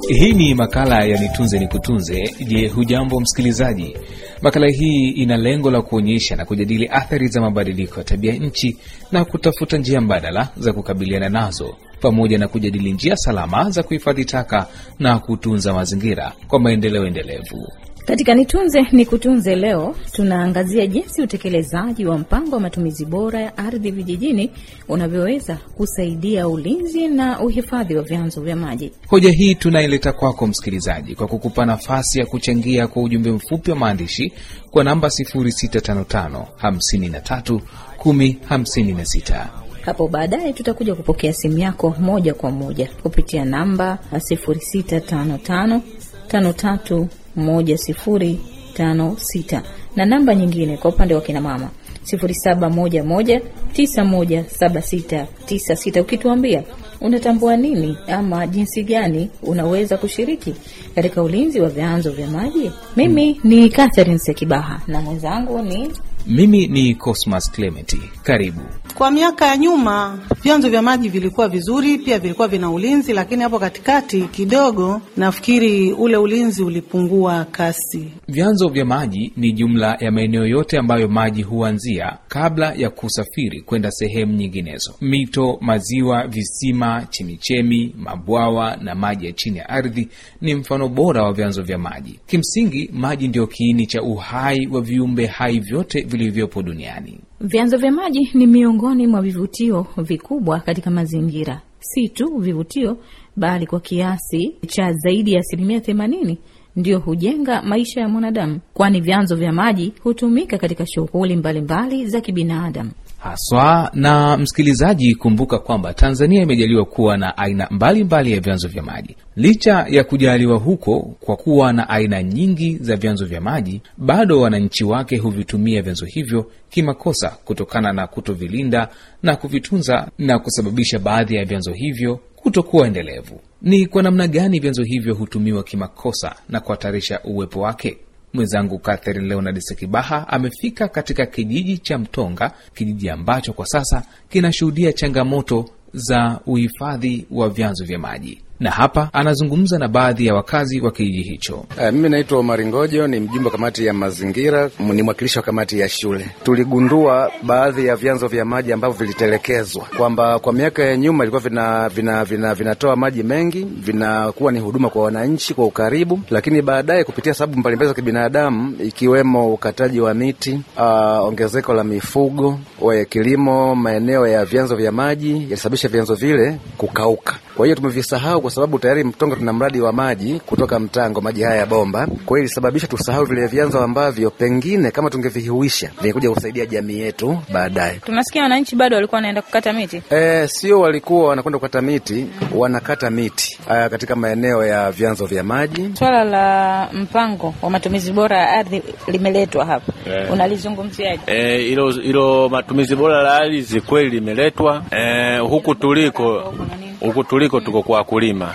Hii ni makala ya Nitunze Nikutunze. Je, hujambo msikilizaji? Makala hii ina lengo la kuonyesha na kujadili athari za mabadiliko ya tabia nchi na kutafuta njia mbadala za kukabiliana nazo, pamoja na kujadili njia salama za kuhifadhi taka na kutunza mazingira kwa maendeleo endelevu. Katika Nitunze Nikutunze leo tunaangazia jinsi utekelezaji wa mpango wa matumizi bora ya ardhi vijijini unavyoweza kusaidia ulinzi na uhifadhi wa vyanzo vya maji. Hoja hii tunaileta kwako msikilizaji kwa kukupa nafasi ya kuchangia kwa ujumbe mfupi wa maandishi kwa namba 0655 53 10 56. Hapo baadaye tutakuja kupokea simu yako moja kwa moja kupitia namba 0655 53 1056 na namba nyingine kwa upande wa kina mama 0711917696. Ukituambia unatambua nini ama jinsi gani unaweza kushiriki katika ulinzi wa vyanzo vya maji. Mimi ni Catherine Sekibaha na mwenzangu mimi ni Cosmas Clement. Karibu. Kwa miaka ya nyuma vyanzo vya maji vilikuwa vizuri, pia vilikuwa vina ulinzi, lakini hapo katikati kidogo nafikiri ule ulinzi ulipungua kasi. Vyanzo vya maji ni jumla ya maeneo yote ambayo maji huanzia kabla ya kusafiri kwenda sehemu nyinginezo. Mito, maziwa, visima, chemichemi, mabwawa na maji ya chini ya ardhi ni mfano bora wa vyanzo vya maji. Kimsingi, maji ndio kiini cha uhai wa viumbe hai vyote vilivyopo duniani. Vyanzo vya maji ni miongoni mwa vivutio vikubwa katika mazingira. Si tu vivutio, bali kwa kiasi cha zaidi ya 80% ndio hujenga maisha ya mwanadamu, kwani vyanzo vya maji hutumika katika shughuli mbalimbali za kibinadamu. Haswa na msikilizaji, kumbuka kwamba Tanzania imejaliwa kuwa na aina mbalimbali ya vyanzo vya maji. Licha ya kujaliwa huko kwa kuwa na aina nyingi za vyanzo vya maji, bado wananchi wake huvitumia vyanzo hivyo kimakosa kutokana na kutovilinda na kuvitunza, na kusababisha baadhi ya vyanzo hivyo kutokuwa endelevu. Ni kwa namna gani vyanzo hivyo hutumiwa kimakosa na kuhatarisha uwepo wake? Mwenzangu Catherine Leonard Sekibaha amefika katika kijiji cha Mtonga, kijiji ambacho kwa sasa kinashuhudia changamoto za uhifadhi wa vyanzo vya maji. Na hapa anazungumza na baadhi ya wakazi wa kijiji hicho. Mimi naitwa Omar Ngojo, ni mjumbe wa kamati ya mazingira, ni mwakilishi wa kamati ya shule. Tuligundua baadhi ya vyanzo vya maji ambavyo vilitelekezwa, kwamba kwa miaka ya nyuma ilikuwa vinatoa maji mengi, vinakuwa ni huduma kwa wananchi kwa ukaribu, lakini baadaye kupitia sababu mbalimbali za kibinadamu ikiwemo ukataji wa miti, ongezeko la mifugo, kilimo, maeneo ya vyanzo vya maji yalisababisha vyanzo vile kukauka. Kwa hiyo tumevisahau kwa sababu tayari Mtonga tuna mradi wa maji kutoka Mtango, maji haya ya bomba. Kwa hiyo ilisababisha tusahau vile vyanzo ambavyo pengine kama tungevihuisha vingekuja kusaidia jamii yetu baadaye. Tunasikia wananchi bado walikuwa wanaenda kukata miti. Sio walikuwa wanakwenda kukata miti, wanakata miti katika maeneo ya vyanzo vya maji. Swala la mpango wa matumizi bora ya ardhi limeletwa hapa. Unalizungumziaje? Hilo matumizi bora la ardhi kweli limeletwa. Huku tuliko tuko kwa kulima.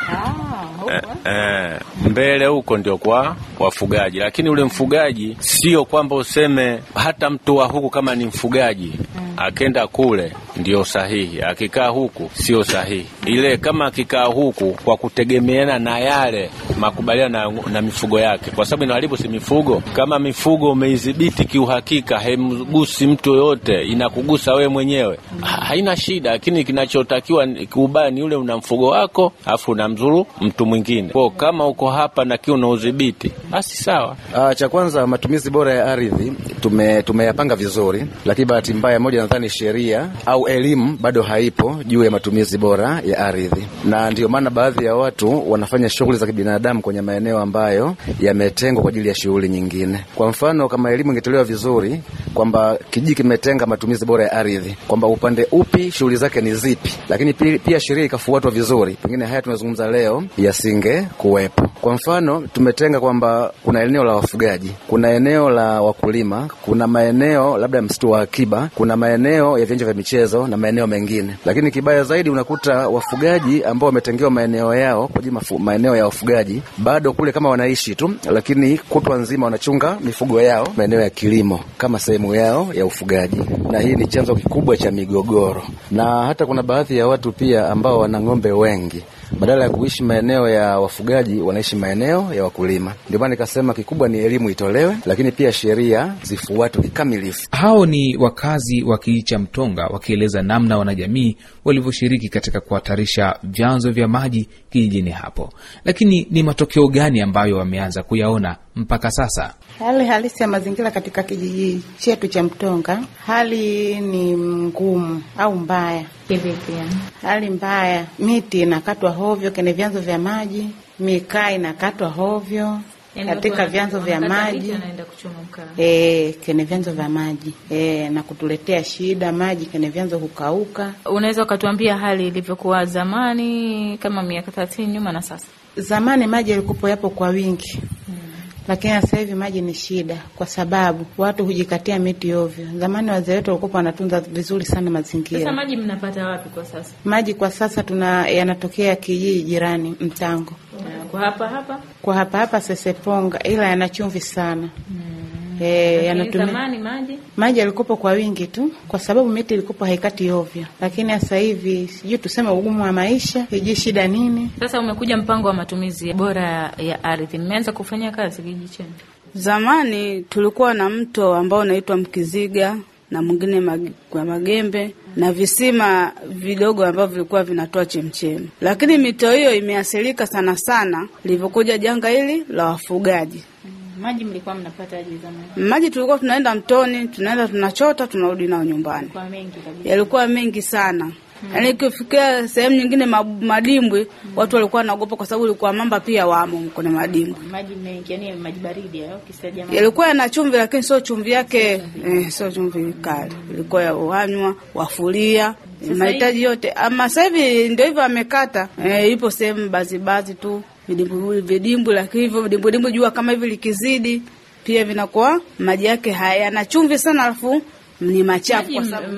Mbele huko ndio kwa wafugaji, lakini ule mfugaji sio kwamba useme hata mtu wa huku kama ni mfugaji akenda kule ndio sahihi, akikaa huku sio sahihi. Ile kama akikaa huku kwa kutegemeana na yale makubaliano na mifugo yake, kwa sababu inaharibu si mifugo. Kama mifugo umeidhibiti kiuhakika, haimgusi mtu yote, inakugusa we mwenyewe, haina shida. Lakini kinachotakiwa kiubaya ni ule una mfugo wako afu unamzuru mtu mwingine. Kwa kama uko hapa na kiu na udhibiti, basi sawa. Cha kwanza, matumizi bora ya ardhi tumeyapanga vizuri, lakini bahati mbaya moja nadhani sheria au elimu bado haipo juu ya matumizi bora ya ardhi, na ndio maana baadhi ya watu wanafanya shughuli za kibinadamu kwenye maeneo ambayo yametengwa kwa ajili ya shughuli nyingine. Kwa mfano, kama elimu ingetolewa vizuri kwamba kijiji kimetenga matumizi bora ya ardhi, kwamba upande upi shughuli zake ni zipi, lakini pia sheria ikafuatwa vizuri, pengine haya tunazungumza leo yasinge kuwepo. Kwa mfano, tumetenga kwamba kuna eneo la wafugaji, kuna eneo la wakulima, kuna maeneo labda msitu wa akiba, kuna maeneo ya viwanja vya michezo na maeneo mengine. Lakini kibaya zaidi unakuta wafugaji ambao wametengewa maeneo yao kwa ajili maeneo ya wafugaji, bado kule kama wanaishi tu, lakini kutwa nzima wanachunga mifugo yao maeneo ya kilimo kama sehemu yao ya ufugaji, na hii ni chanzo kikubwa cha migogoro. Na hata kuna baadhi ya watu pia ambao wana ng'ombe wengi, badala ya kuishi maeneo ya wafugaji wanaishi maeneo ya wakulima. Ndio maana nikasema kikubwa ni elimu itolewe, lakini pia sheria zifuatwe kikamilifu. Hao ni wakazi wa kijiji cha Mtonga wakieleza namna wanajamii walivyoshiriki katika kuhatarisha vyanzo vya maji kijijini hapo. Lakini ni matokeo gani ambayo wameanza kuyaona mpaka sasa? Hali halisi ya mazingira katika kijiji chetu cha Mtonga, hali ni ngumu au mbaya. Hali mbaya, miti inakatwa hovyo kwenye vyanzo vya maji, mikaa inakatwa hovyo katika vyanzo vya maji, kwenye vyanzo vya maji, na kutuletea shida, maji kwenye vyanzo hukauka. Unaweza ukatuambia hali ilivyokuwa zamani kama miaka 30 nyuma na sasa? Zamani maji yalikuwa yapo kwa wingi. Lakini sasa hivi maji ni shida kwa sababu watu hujikatia miti ovyo. Zamani wazee wetu walikuwa wanatunza vizuri sana mazingira. Sasa maji mnapata wapi kwa sasa? Maji kwa sasa yanatokea kijiji jirani Mtango. Kwa hapa Seseponga, ila yana chumvi sana. Yanatumia zamani maji yalikuwa kwa wingi tu kwa sababu miti ilikuwa haikati ovyo. Lakini sasa hivi sijui tuseme ugumu wa maisha, hiji shida nini. Sasa umekuja mpango wa matumizi bora ya ardhi. Nimeanza kufanya kazi kijiji chenu. Zamani tulikuwa na mto ambao unaitwa Mkiziga na mwingine kwa Magembe na visima vidogo ambavyo vilikuwa vinatoa chemchemi. Lakini mito hiyo imeathirika sana lilivyokuja janga hili la wafugaji. Maji mlikuwa mnapata aje zamani? Maji tulikuwa tunaenda mtoni, tunaenda tunachota, tunarudi nao nyumbani. Kwa mengi kabisa. Yalikuwa mengi sana. Yaani ikifikia sehemu nyingine madimbwi, watu walikuwa wanaogopa kwa sababu ilikuwa mamba pia wamo kwenye madimbwi. Maji mengi, yani maji baridi hayo kisaja. Yalikuwa yana chumvi lakini sio chumvi yake, sio chumvi kali. Ilikuwa ya uhanywa, wafulia, mahitaji yote. Ama sasa hivi ndio hivyo amekata. Ipo sehemu baadhi tu vidimbwi, lakini hivyo vidimbwi jua kama hivi likizidi pia vinakuwa maji yake hayana chumvi sana, alafu ni machafu kwa sababu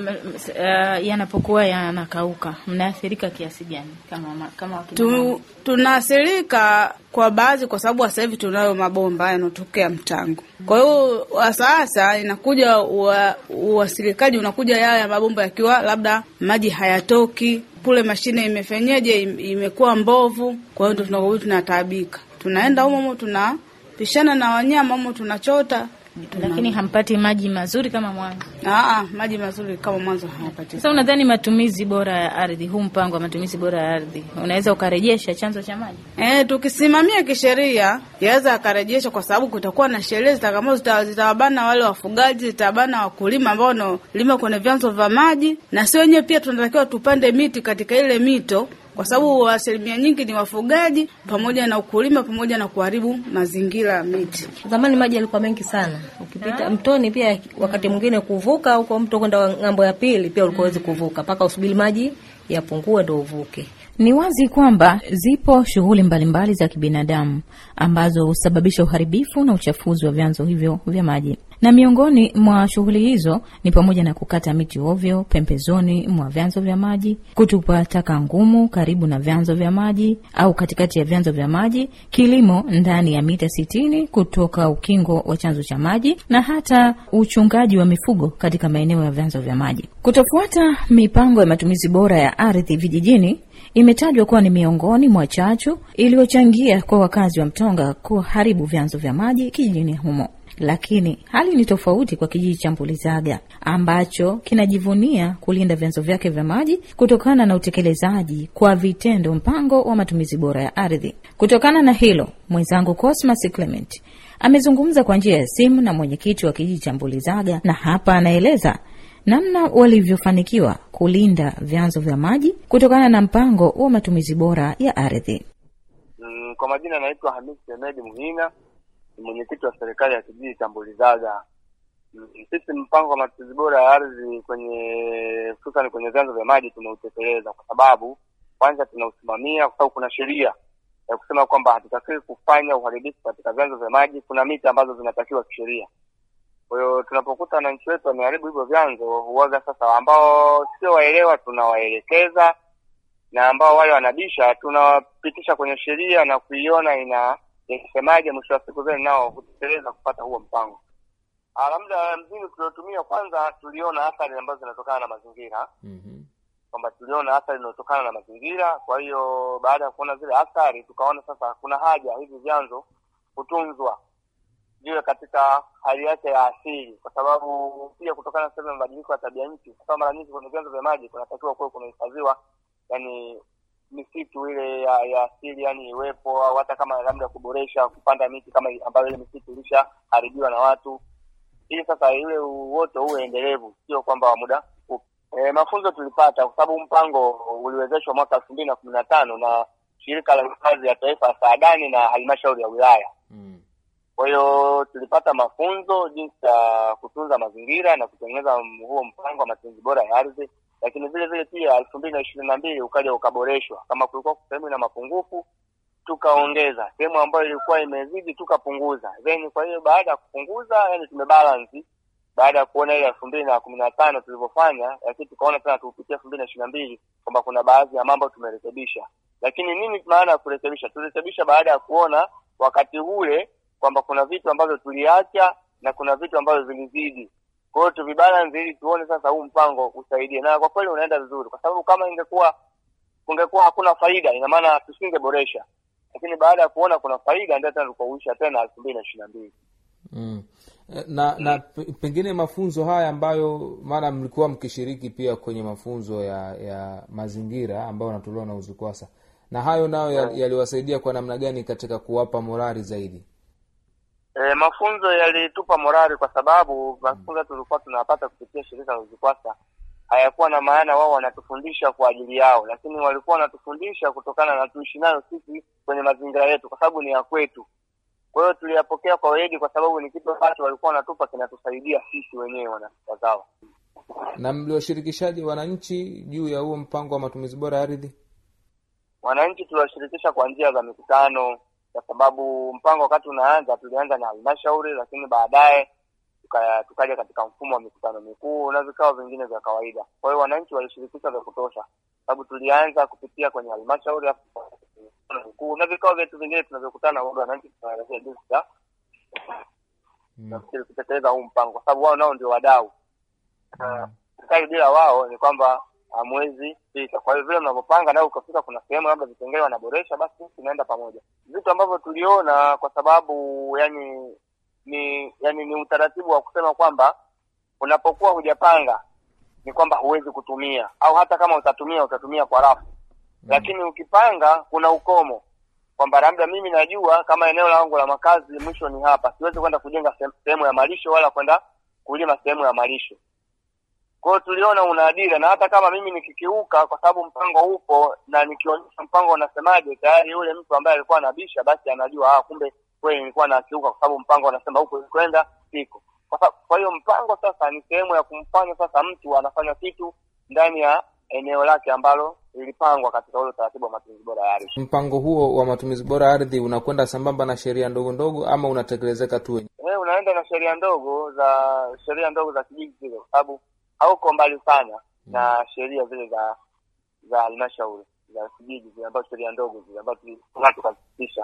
yanapokuwa yanakauka. Mnaathirika kiasi gani kama watu? Tunaathirika kwa baadhi kwa sababu sasa hivi tunayo mabomba yanotokea Mtango. Kwa hiyo sasa inakuja uwasilikaji unakuja ya mabomba yakiwa labda maji hayatoki, kule mashine imefenyeje imekuwa mbovu, kwa hiyo tunakuwa tunataabika. Tunaenda humo tunapishana na wanyama humo tunachota. Lakini hampati maji mazuri kama mwanzo. Maji mazuri kama mwanzo hayapati. Sasa unadhani matumizi bora ya ardhi, huu mpango wa matumizi bora ya ardhi, unaweza ukarejesha chanzo cha maji? Tukisimamia kisheria, yaweza akarejesha kwa sababu kutakuwa na sheria zitabana wale wafugaji, zitabana wakulima ambao wanalima kwenye vyanzo vya maji, na sio wenyewe pia tunatakiwa tupande miti katika ile mito. Kwa sababu asilimia nyingi ni wafugaji pamoja na ukulima pamoja na kuharibu mazingira ya miti. Zamani maji yalikuwa mengi sana. Ukipita mtoni pia wakati mwingine kuvuka huko mto kwenda ngambo ya pili pia ulikuwa huwezi kuvuka mpaka usubiri maji yapungue ndio uvuke. Ni wazi kwamba zipo shughuli mbalimbali za kibinadamu ambazo husababisha uharibifu na uchafuzi wa vyanzo hivyo vya maji. Na miongoni mwa shughuli hizo ni pamoja na kukata miti ovyo pembezoni mwa vyanzo vya maji, kutupa taka ngumu karibu na vyanzo vya maji au katikati ya vyanzo vya maji, kilimo ndani ya mita 60 kutoka ukingo wa chanzo cha maji, na hata uchungaji wa mifugo katika maeneo ya vyanzo vya maji. Kutofuata mipango ya matumizi bora ya ardhi vijijini imetajwa kuwa ni miongoni mwa chachu iliyochangia kwa wakazi wa Mtonga kuharibu vyanzo vya maji kijijini humo. Lakini hali ni tofauti kwa kijiji cha Mpulizaga ambacho kinajivunia kulinda vyanzo vyake vya maji kutokana na utekelezaji kwa vitendo mpango wa matumizi bora ya ardhi. Kutokana na hilo, mwenzangu Cosmas Clement amezungumza kwa njia ya simu na mwenyekiti wa kijiji cha Mpulizaga, na hapa anaeleza namna walivyofanikiwa kulinda vyanzo vya maji kutokana na mpango wa matumizi bora ya ardhi. Kwa majina naitwa Hamisi Ahmed Muhina, mwenyekiti wa serikali ya kijiji cha Mpulizaga. Sisi mpango wa matumizi bora ya ardhi hususan kwenye vyanzo vya maji tunautekeleza kwa sababu kwanza tunausimamia, kwa sababu kuna sheria ya kusema kwamba hatutakiwi kufanya uharibifu katika vyanzo vya maji. Kuna miti ambazo zinatakiwa kisheria. Kwa hiyo tunapokuta wananchi wetu wameharibu hivyo vyanzo, huaga sasa ambao sio waelewa tunawaelekeza, na ambao wale wanabisha tunawapitisha kwenye sheria na kuiona inasemaje, mwisho wa siku zile nao kutekeleza kupata huo mpango. Labda mzini tuliotumia, kwanza tuliona athari ambazo zinatokana na mazingira. kwamba tuliona athari inayotokana na mazingira. Kwa hiyo baada ya kuona zile athari, tukaona sasa kuna haja hivi vyanzo kutunzwa viwe katika hali yake ya asili, kwa sababu pia kutokana na mabadiliko ya tabia nchi, kwa mara nyingi kwenye vyanzo vya maji kunatakiwa kuwe kunahifadhiwa yani misitu ile ya asili, yani iwepo, au hata kama labda kuboresha kupanda miti kama ambayo ile misitu ilishaharibiwa na watu, ili sasa ile uoto uwe endelevu, sio kwamba wa muda mfupi. Mafunzo tulipata kwa sababu mpango uliwezeshwa mwaka 2015 na shirika la hifadhi ya taifa ya Saadani na halmashauri ya wilaya. Kwa hiyo tulipata mafunzo jinsi ya kutunza mazingira na kutengeneza huo mpango wa matumizi bora ya ardhi, lakini vile vile pia 2022 ukaja ukaboreshwa. Kama kulikuwa sehemu ina mapungufu, tukaongeza. Sehemu ambayo ilikuwa imezidi tukapunguza. Then kwa hiyo baada ya kupunguza, yani tumebalance baada ya kuona ile 2015 tulivyofanya, lakini tukaona tena tupitie 2022 kwamba kuna baadhi ya mambo tumerekebisha. Lakini nini maana ya kurekebisha? Tulirekebisha baada ya kuona wakati ule kwamba kuna vitu ambavyo tuliacha na kuna vitu ambavyo vilizidi. Kwa hiyo tuvibalance ili tuone sasa huu mpango usaidie. Na kwa kweli unaenda vizuri, kwa sababu kama kungekuwa hakuna faida, ina maana tusingeboresha. Lakini baada ya kuona kuna faida ndio tena tukauisha tena 2022. Na pengine mafunzo haya ambayo maana mlikuwa mkishiriki pia kwenye mafunzo ya mazingira ambayo yanatolewa na UZUKWASA, na hayo nayo yaliwasaidia kwa namna gani katika kuwapa morali zaidi? Mafunzo yalitupa morali kwa sababu mafunzo tulikuwa tunapata kupitia shirika la UZUKWASA hayakuwa na maana wao wanatufundisha kwa ajili yao, lakini walikuwa wanatufundisha kutokana na tuishi nayo sisi kwenye mazingira yetu, kwa sababu ni ya kwetu. Kwa hiyo tuliyapokea kwa weledi, kwa sababu ni kitu ambacho walikuwa wanatupa kinatusaidia sisi wenyewe wazao. Na mliwashirikishaje wananchi juu ya huo mpango wa matumizi bora ya ardhi? Wananchi tuliwashirikisha kwa njia za mikutano, kwa sababu mpango wakati unaanza tulianza na halmashauri, lakini baadaye tukaja katika mfumo wa mikutano mikuu na vikao vingine vya kawaida. Kwa hiyo wananchi walishirikishwa vya kutosha, sababu tulianza kupitia kwenye halmashauri mikuu na vikao vyetu vingine tunavyokutana wao wananchi tunaelezea jinsi ya kutekeleza huu mpango, kwa sababu wao nao ndio wadau. Sasa bila wao ni kwamba hamwezi pita. Kwa hiyo vile mnapopanga nao ukafika kuna sehemu labda vipengele wanaboresha, basi tunaenda pamoja. Vitu ambavyo tuliona, kwa sababu ni utaratibu wa kusema kwamba unapokuwa hujapanga ni kwamba huwezi kutumia, au hata kama utatumia kwa rafu. Lakini ukipanga kuna ukomo, kwamba labda mimi najua kama eneo langu la makazi mwisho ni hapa, siwezi kwenda kujenga sehemu ya malisho wala kwenda kulima sehemu ya malisho. Kwa hiyo tuliona unaadili, na hata kama mimi nikikiuka, kwa sababu mpango upo na nikionyesha mpango unasemaje, tayari yule mtu ambaye alikuwa anabisha basi anajua kumbe kweli nilikuwa nakiuka, kwa sababu mpango unasema huko kwenda siko. Kwa hiyo mpango sasa ni sehemu ya kumfanya sasa mtu anafanya kitu ndani ya eneo lake ambalo lilipangwa katika ule utaratibu wa matumizi bora ya ardhi. Mpango huo wa matumizi bora ya ardhi unakwenda sambamba na sheria ndogo ndogo ama unatekelezeka tu wenyewe? Unaenda na sheria ndogo za kijiji zile, kwa sababu hauko mbali sana na sheria zile za halmashauri za kijiji zile, ambazo sheria ndogo zile ambazo tunazipitisha.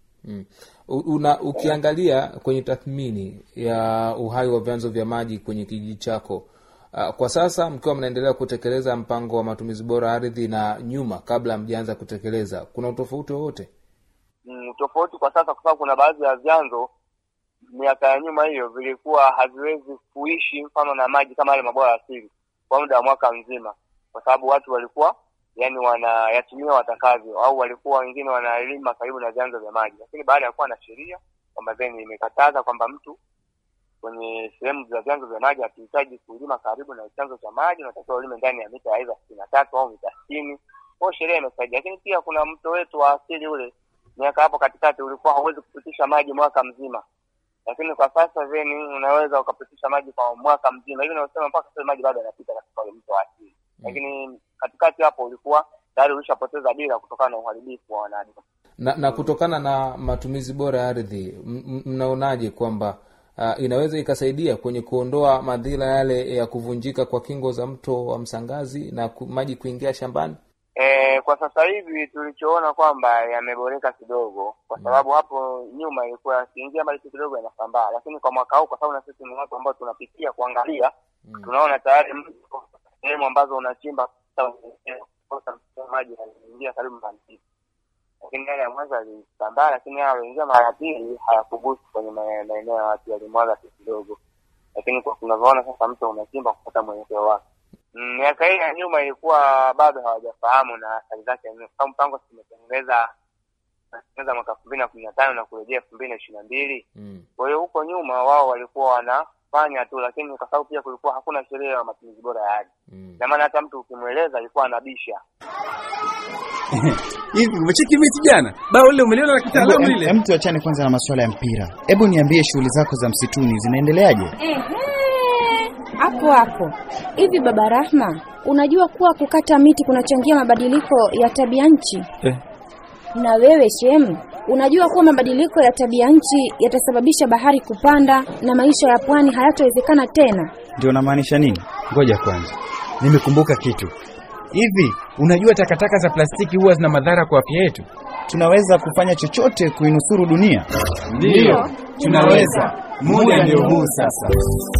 Ukiangalia kwenye tathmini ya uhai wa vyanzo vya maji kwenye kijiji chako, kwa sasa mkiwa mnaendelea kutekeleza mpango wa matumizi bora ardhi na nyuma kabla mjaanza kutekeleza, kuna utofauti wowote? Tofauti kwa sasa, kwa sababu kuna baadhi ya vyanzo miaka ya nyuma hiyo vilikuwa haviwezi kuishi mfano na maji kama yale mabwawa asili kwa muda wa mwaka mzima, kwa sababu watu walikuwa wanayatumia watakavyo, au walikuwa wengine wanalima karibu na vyanzo vya maji. Lakini baada ya kuwa na sheria kwamba then imekataza kwamba mtu kwenye sehemu za vyanzo vya maji hatihitaji kulima karibu na chanzo cha maji, unatakiwa ulime ndani ya mita aidha 63 au mita 60. Kwa sheria imesaidia. Lakini pia kuna mto wetu wa asili ule miaka hapo katikati ulikuwa hauwezi kupitisha maji mwaka mzima, lakini kwa sasa then unaweza ukapitisha maji kwa mwaka mzima. Hivi nasema mpaka sasa maji bado yanapita katika ule mto wa asili. Lakini katikati hapo ulikuwa tayari ulishapoteza dira kutokana na uharibifu wa wanadamu. Na kutokana na matumizi bora ya ardhi, mnaonaje kwamba inaweza ikasaidia kwenye kuondoa madhila yale ya kuvunjika kwa kingo za mto wa Msangazi na maji kuingia shambani? Kwa sasa hivi tulichoona kwamba yameboreka kidogo, kwa sababu hapo nyuma ilikuwa kiingia maji kidogo yanasambaa, lakini kwa mwaka huu kwa sababu na sisi ni watu ambao tunapitia kuangalia, tunaona tayari sehemu ambazo unachimba kukosa maji yanaingia karibu mara mbili, lakini yale ya mwanzo alisambaa, lakini hao wengine mara pili hayakubusu kwenye maeneo ya watu, yalimwaga kidogo. Lakini kwa tunavyoona sasa mto unachimba kupata mwelekeo wake. Miaka hii ya nyuma ilikuwa bado hawajafahamu na athari zake. Kama mpango tumetengeneza mwaka 2015 na kurejea 2022. Kwa hiyo huko nyuma wao walikuwa wanafanya tu, lakini kwa sababu pia kulikuwa hakuna sheria ya matumizi bora ya ardhi. Na maana hata mtu ukimweleza alikuwa anabisha. Hivi umecheki mechi jana? Bao leo umeliona la kitaalamu lile. Mtu achane kwanza na masuala ya mpira. Hebu niambie shughuli zako za msituni zinaendeleaje? Hapo. Hivi Baba Rahma, unajua kuwa kukata miti kunachangia mabadiliko ya tabia nchi? Na wewe Shem, unajua kuwa mabadiliko ya tabia nchi yatasababisha bahari kupanda na maisha ya pwani hayatawezekana tena? Ndio unamaanisha nini? Ngoja kwanza. Nimekumbuka kitu. Hivi unajua takataka za plastiki huwa zina madhara kwa afya yetu? Tunaweza kufanya chochote kuinusuru dunia? Ndio, tunaweza. Muda ndio huu sasa.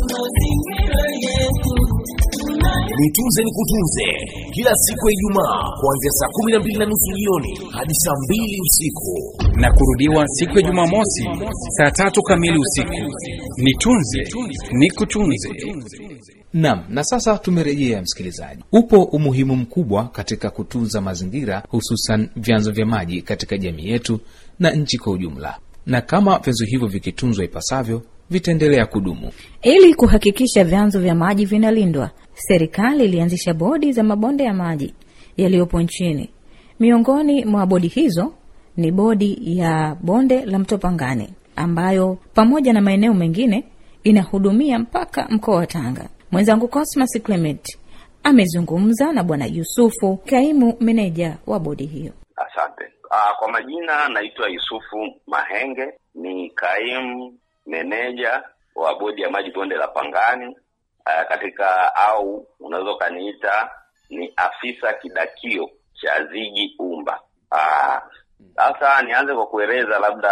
Nitunze nikutunze, kila siku ya Ijumaa kuanzia saa 12:30 jioni hadi saa 2 usiku, na kurudiwa siku ya Jumamosi saa 3 kamili usiku. Nitunze nikutunze. Naam, na sasa tumerejea msikilizaji. Upo umuhimu mkubwa katika kutunza mazingira, hususan vyanzo vya maji katika jamii yetu na nchi kwa ujumla. Na kama vyanzo hivyo vikitunzwa ipasavyo, vitaendelea kudumu. Ili kuhakikisha vyanzo vya maji vinalindwa, serikali ilianzisha bodi za mabonde ya maji yaliyopo nchini. Miongoni mwa bodi hizo ni bodi ya bonde la Mto Pangani, ambayo pamoja na maeneo mengine inahudumia mpaka mkoa wa Tanga. Mwenzangu Cosmas Clement amezungumza na Bwana Yusufu, kaimu meneja wa bodi hiyo. Asante. Kwa majina naitwa Yusufu Mahenge, ni kaimu meneja wa bodi ya maji bonde la Pangani, katika au unaweza kaniita ni afisa kidakio cha Zigi Umba. Sasa nianze kwa kueleza labda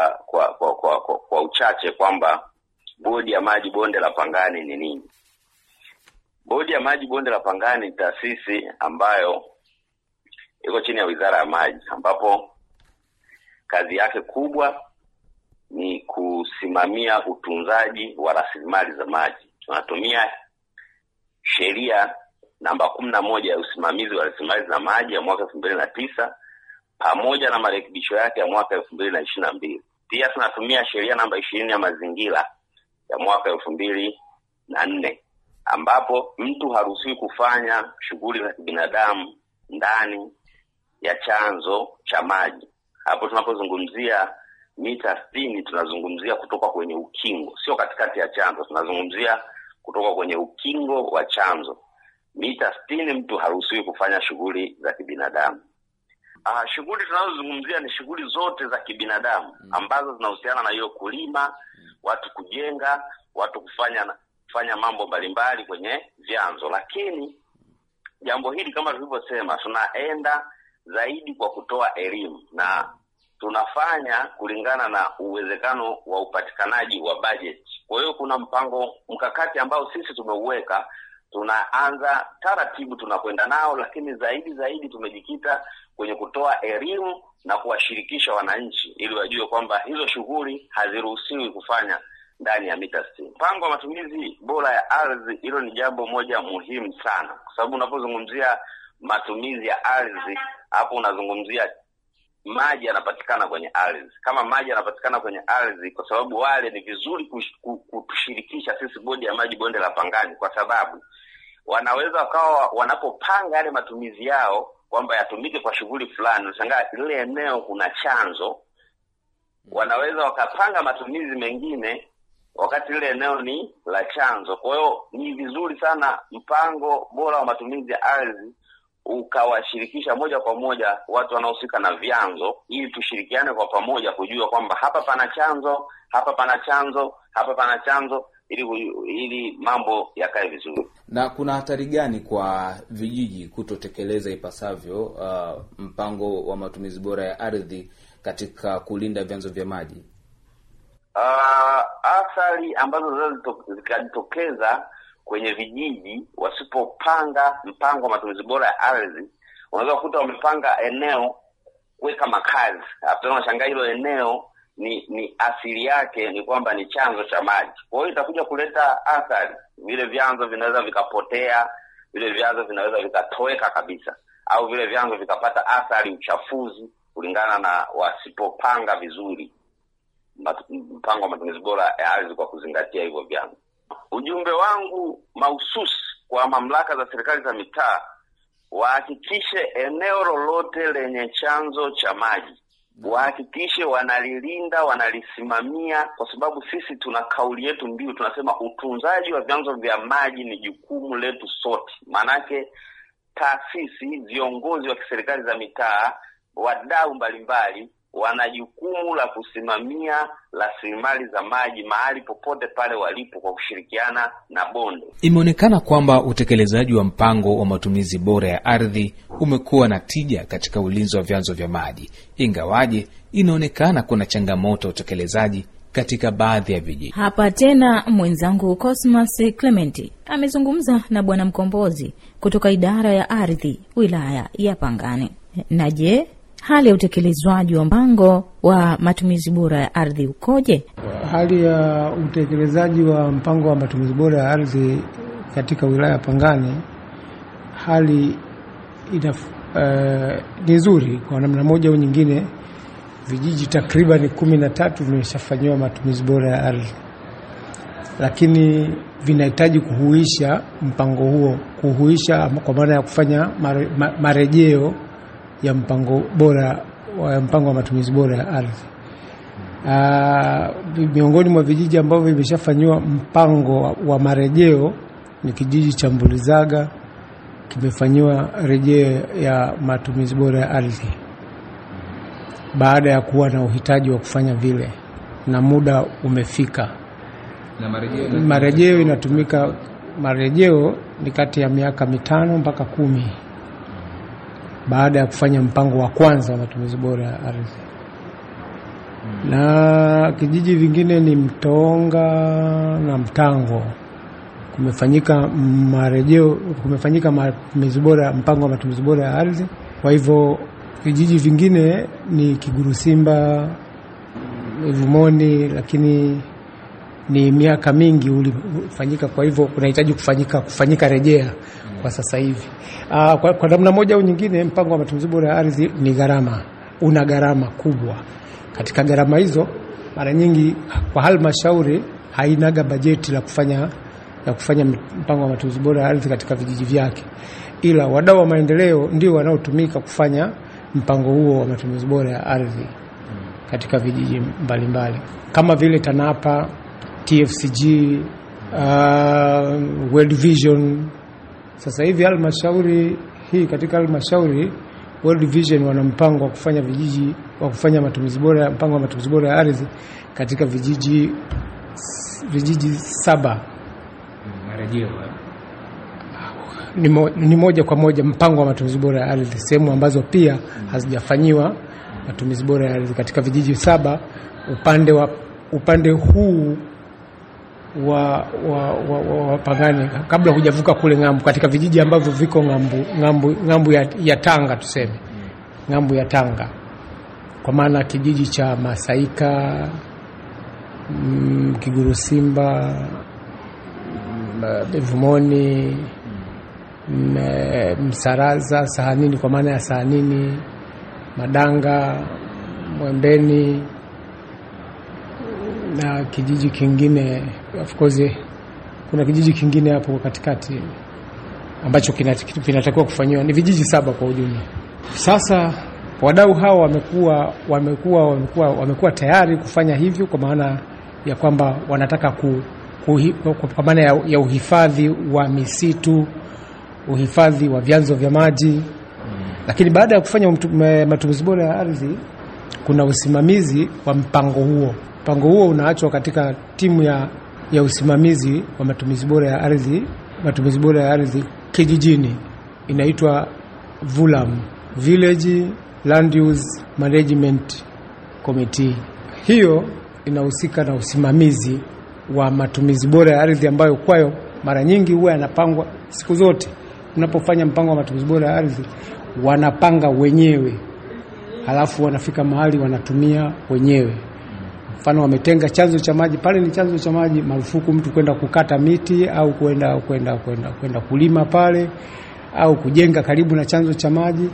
kwa uchache kwamba bodi ya maji bonde la Pangani ni nini. Bodi ya maji bonde la Pangani ni taasisi ambayo iko chini ya Wizara ya Maji, ambapo kazi yake kubwa ni kusimamia utunzaji wa rasilimali za maji. Tunatumia sheria namba 11 ya usimamizi wa rasilimali za maji ya mwaka 2009 pamoja na marekebisho yake ya mwaka 2022. Pia tunatumia sheria namba 20 ya mazingira ya mwaka 2004, ambapo mtu haruhusiwi kufanya shughuli za binadamu ndani ya chanzo cha maji. Hapo tunapozungumzia mita 60 tunazungumzia kutoka kwenye ukingo, sio katikati ya chanzo. Tunazungumzia kutoka kwenye ukingo wa chanzo. Mita 60 mtu haruhusiwi kufanya shughuli za kibinadamu. Shughuli tunazozungumzia ni shughuli zote za kibinadamu ambazo zinahusiana na hiyo kulima, watu kujenga, watu kufanya mambo mbalimbali kwenye vyanzo. Lakini jambo hili kama tulivyosema, tunaenda zaidi kwa kutoa elimu na tunafanya kulingana na uwezekano wa upatikanaji wa budget. Kwa hiyo kuna mpango mkakati ambao sisi tumeuweka, tunaanza taratibu tunakwenda nao, lakini zaidi tumejikita kwenye kutoa elimu na kuwashirikisha wananchi ili wajue kwamba hizo shughuli haziruhusiwi kufanya ndani ya mita 60. Mpango wa matumizi bora ya ardhi, hilo ni jambo moja muhimu sana, kwa sababu unapozungumzia matumizi ya ardhi, hapo unazungumzia maji yanapatikana kwenye ardhi. Kama maji yanapatikana kwenye ardhi, kwa sababu wale ni vizuri kutushirikisha sisi bodi ya maji bonde la Pangani, kwa sababu wanaweza wakawa wanapopanga yale matumizi yao kwamba yatumike kwa shughuli fulani, unashangaa ile eneo kuna chanzo, wanaweza wakapanga matumizi mengine wakati ile eneo ni la chanzo. Kwa hiyo ni vizuri sana mpango bora wa matumizi ya ardhi ukawashirikisha moja kwa moja watu wanaohusika na vyanzo, ili tushirikiane kwa pamoja kujua kwamba hapa pana chanzo, hapa pana chanzo, hapa pana chanzo, ili mambo yakae vizuri. Na kuna hatari gani kwa vijiji kutotekeleza ipasavyo mpango wa matumizi bora ya ardhi katika kulinda vyanzo vya maji? Athari ambazo zinaweza zikajitokeza kwenye vijiji wasipopanga mpango wa matumizi bora ya ardhi, unaweza kukuta wamepanga eneo kuweka makazi, hapo unashangaa hilo eneo ni asili yake ni kwamba ni chanzo cha maji. Kwa hiyo itakuja kuleta athari, vile vyanzo vinaweza vikapotea, vile vyanzo vinaweza vikatoweka kabisa, au vile vyanzo vikapata athari, uchafuzi, kulingana na wasipopanga vizuri mpango wa matumizi bora ya ardhi kwa kuzingatia hivyo vyanzo. Ujumbe wangu mahususi kwa mamlaka za serikali za mitaa, wahakikishe eneo lolote lenye chanzo cha maji wahakikishe wanalilinda, wanalisimamia, kwa sababu sisi tuna kauli yetu mbiu, tunasema utunzaji wa vyanzo vya maji ni jukumu letu sote. Manake taasisi, viongozi wa kiserikali za mitaa, wadau mbalimbali wana jukumu la kusimamia rasilimali za maji mahali popote pale walipo kwa kushirikiana na bonde. Imeonekana kwamba utekelezaji wa mpango wa matumizi bora ya ardhi umekuwa na tija katika ulinzi wa vyanzo vya maji, ingawaje inaonekana kuna changamoto utekelezaji katika baadhi ya vijiji. Hapa tena mwenzangu Cosmas Clementi amezungumza na Bwana Mkombozi kutoka idara ya ardhi wilaya ya Pangani. Na je, hali ya utekelezwaji wa mpango wa matumizi bora ya ardhi ukoje? Hali ya utekelezaji wa mpango wa matumizi bora ya ardhi katika wilaya ya Pangani, hali ni nzuri kwa namna moja au nyingine. Vijiji takriban 13 vimeshafanywa matumizi bora ya ardhi, lakini vinahitaji kuhuisha mpango huo, kuhuisha kwa maana ya kufanya marejeo ya mpango bora wa mpango wa matumizi bora ya ardhi. Miongoni mwa vijiji ambavyo vimeshafanywa mpango wa marejeo ni kijiji cha Mbulizaga, kimefanywa rejeo ya matumizi bora ya ardhi baada ya kuwa na uhitaji wa kufanya vile na muda umefika. Na marejeo inatumika, marejeo ni kati ya miaka 5 mpaka 10 baada ya kufanya mpango wa kwanza wa matumizi bora ya ardhi. Na kijiji vingine ni Mtonga na Mtango, kumefanyika marejeo, kumefanyika matumizi bora, mpango wa matumizi bora ya ardhi. Kwa hivyo vijiji vingine ni Kigurusimba, Ivumoni, lakini ni miaka mingi ulifanyika, kwa hivyo kunahitaji kufanyika rejea kwa sasa hivi. Kwa namna moja au nyingine, mpango wa matumizi bora ya ardhi ni una gharama kubwa. Katika gharama hizo, mara nyingi kwa halmashauri hainaga bajeti la kufanya mpango wa matumizi bora ya ardhi katika vijiji vyake, ila wadau wa maendeleo ndio wanaotumika kufanya mpango huo wa matumizi bora ya ardhi katika vijiji mbalimbali kama vile TANAPA, TFCG, World Vision. Sasa hivi halmashauri hii, katika halmashauri World Vision wana mpango wa kufanya matumizi bora, mpango wa matumizi bora ya ardhi katika vijiji 7. Marejeo ni moja kwa moja mpango wa matumizi bora ya ardhi, sehemu ambazo pia hazijafanyiwa matumizi bora ya ardhi katika vijiji 7 upande huu wa Pangani, kabla hujavuka kule ngambo, katika vijiji ambavyo viko ngambo ya Tanga, tuseme ngambo ya Tanga, kwa maana kijiji cha Masaika, Kigurusimba, Ivumoni, Msaraza, Sahanini kwa maana ya Sahanini, Madanga, Mwembeni na kijiji kingine. Of course kuna kijiji kingine hapo katikati ambacho kinatakiwa kufanywa. Ni vijiji 7 kwa ujumla. Sasa wadau hao wamekuwa tayari kufanya hivyo, kwa maana ya kwamba wanataka kwa maana ya uhifadhi wa misitu, uhifadhi wa vyanzo vya maji. Lakini baada ya kufanya matumizi bora ya ardhi, kuna usimamizi wa mpango huo. Mpango huo unaachwa katika timu ya usimamizi wa matumizi bora ya ardhi, matumizi bora ya ardhi kijijini, inaitwa VULAM, Village Land Use Management Committee. Hiyo inahusika na usimamizi wa matumizi bora ya ardhi, ambayo kwayo mara nyingi huwa yanapangwa siku zote. Unapofanya mpango wa matumizi bora ya ardhi, wanapanga wenyewe, halafu wanafika mahali wanatumia wenyewe. Mfano wametenga chanzo cha maji, pale ni chanzo cha maji, marufuku mtu kwenda kukata miti au kwenda kulima pale au kujenga karibu na chanzo cha maji.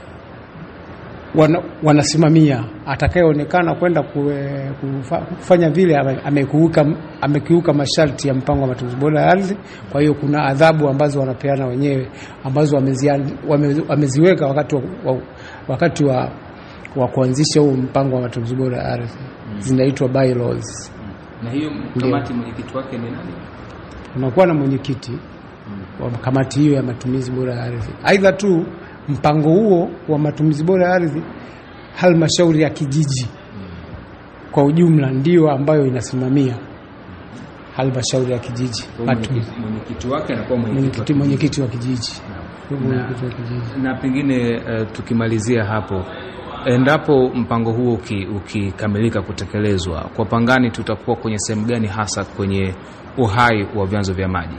Wanasimamia atakayeonekana kwenda kufanya vile amekiuka masharti ya mpango wa matumizi bora ya ardhi. Kwa hiyo kuna adhabu ambazo wanapeana wenyewe, ambazo wameziweka wakati wa kuanzisha huo mpango wa matumizi bora ya ardhi. Zinaitwa bylaws. Na hiyo kamati, mwenyekiti wake ni nani? Unakuwa na mwenyekiti wa kamati hiyo ya matumizi bora ya ardhi. Aidha tu mpango huo wa matumizi bora ya ardhi, halmashauri ya kijiji kwa ujumla ndio ambayo inasimamia. Halmashauri ya kijiji, mwenyekiti wake anakuwa mwenyekiti wa kijiji. Na pengine tukimalizia hapo, endapo mpango huo ukikamilika kutekelezwa, kwa Pangani tutakuwa kwenye sehemu gani hasa kwenye uhai wa vyanzo vya maji?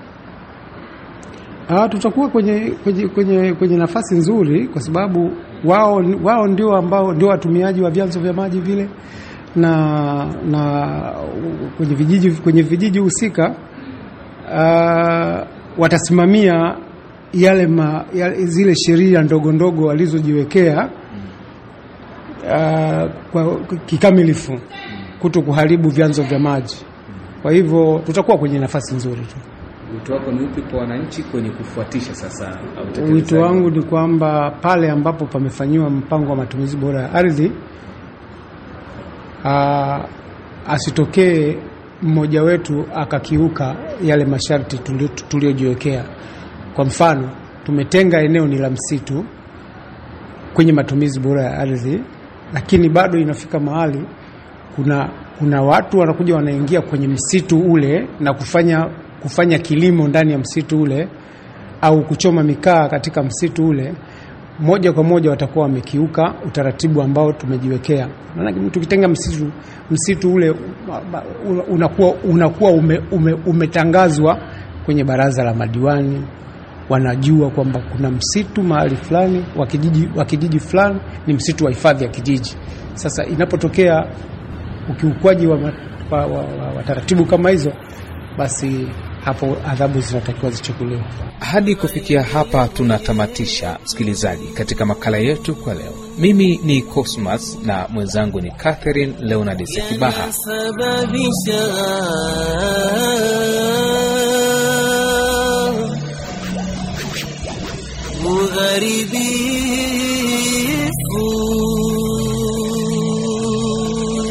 Tutakuwa kwenye nafasi nzuri, kwa sababu wao ndio ambao ndio watumiaji wa vyanzo vya maji vile, na kwenye vijiji husika watasimamia zile sheria ndogo ndogo walizojiwekea kwa kikamilifu, kuto kuharibu vyanzo vya maji. Kwa hivyo tutakuwa kwenye nafasi nzuri tu. Wito wako ni upi kwa wananchi kwenye kufuatisha sasa? Wito wangu ni kwamba pale ambapo pamefanyiwa mpango wa matumizi bora ya ardhi, asitokee mmoja wetu akakiuka yale masharti tuliojiwekea. Kwa mfano, tumetenga eneo ni la msitu kwenye matumizi bora ya ardhi, lakini bado inafika mahali kuna watu wanakuja wanaingia kwenye msitu ule na kufanya kilimo ndani ya msitu ule au kuchoma mikaa katika msitu ule. Moja kwa moja watakuwa wamekiuka utaratibu ambao tumejiwekea. Maana tukitenga msitu ule unakuwa umetangazwa kwenye baraza la madiwani, wanajua kwamba kuna msitu mahali fulani wa kijiji fulani ni msitu wa hifadhi ya kijiji. Sasa inapotokea ukiukwaji wa taratibu kama hizo, basi hapo adhabu zinatakiwa zichukuliwe. Hadi kufikia hapa tunatamatisha, msikilizaji, katika makala yetu kwa leo. Mimi ni Cosmas na mwenzangu ni Catherine Leonard Sekibaha.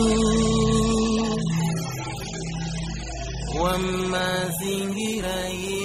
wa mazingira